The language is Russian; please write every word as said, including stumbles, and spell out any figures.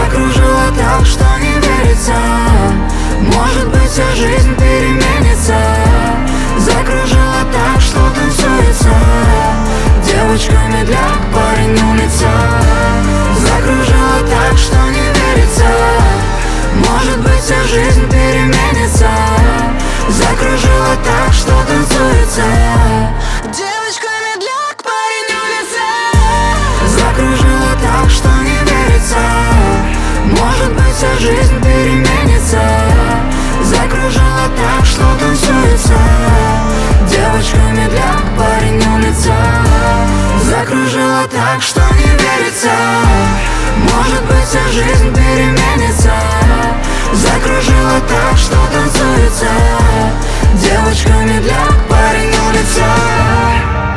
Закружила так, что не верится. Может быть, вся жизнь переменится. Закружила так, что танцуется. Девочка медляк, парень улица. Закружила так, что не верится. Может быть, вся жизнь переменится. Закружила так, что танцуется. Девочка медляк, парень улица. Закружила так, что не верится. Может быть, вся жизнь переменится. Закружила так, что танцуется. Девочка медляк, парень улица. Закружила так, что не верится. Может быть, вся жизнь переменится. Закружила так, что танцуется. Девочка медляк, парень улица.